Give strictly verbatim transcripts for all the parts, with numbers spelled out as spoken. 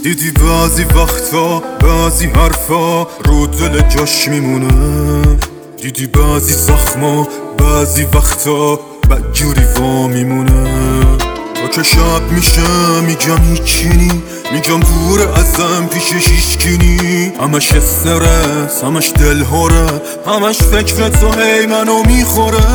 دیدی بعضی وقتا بعضی حرفا رو دل جاش میمونه، دیدی بعضی زخما بعضی وقتا بدجوری وا میمونه. تا که شب میشه میگم هیچی نی، میگم دور ازم پیشش هیچکی نی. همش استرس، همش دلهوره، همش فکر تو هی منو میخوره.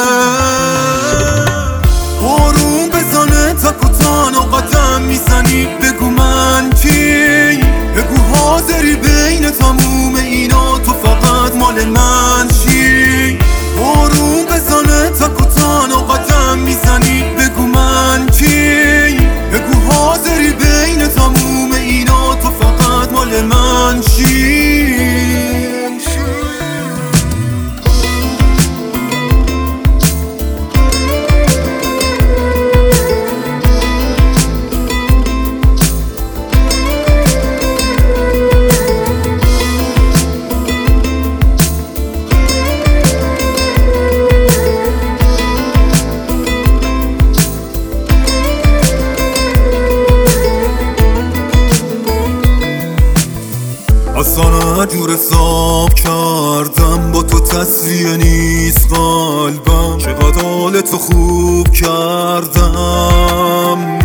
بارون بزنه تک و تنها قدم میزنی، بگو من کی؟ بگو حاضری بین تموم اینا تو فقط مال من چی؟ بارون بزنه تک و تنها قدم میزنی، بگو من کی؟ بگو حاضری بین تموم اینا تو فقط مال من چی؟ اصلا جور حساب کردم با تو تسلیه نیست قلبم، چقدر حال تو خوب کردم،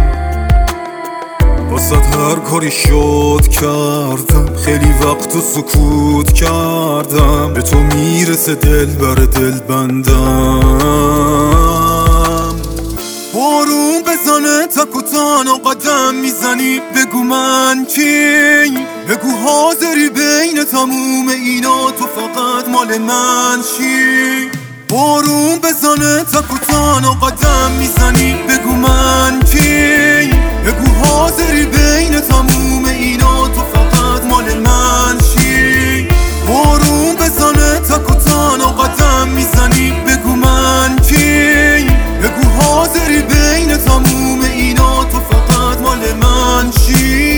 واسه هر کاری شد کردم، خیلی وقت و سکوت کردم، به تو میرسه دل بر دل بندم. بارون بزنه تک و تنها قدم میزنی، بگو من کی؟ بگو حاضری بین تموم اینا تو فقط مال من چی؟ بارون بزنه تک و تنها قدم میزنی، بگو من کی؟ بگو حاضری بین تموم اینا تو فقط مال من چی؟ بارون بزنه تک و تنها قدم میزنی، بگو من کی؟ بگو حاضری بین تموم اینا تو فقط مال من چی؟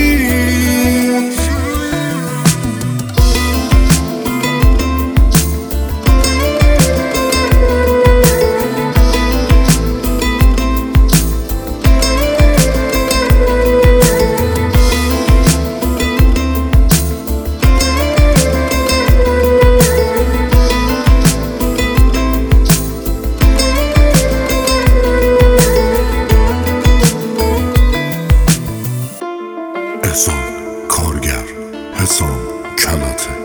احسان کارگر، حسام کلاته.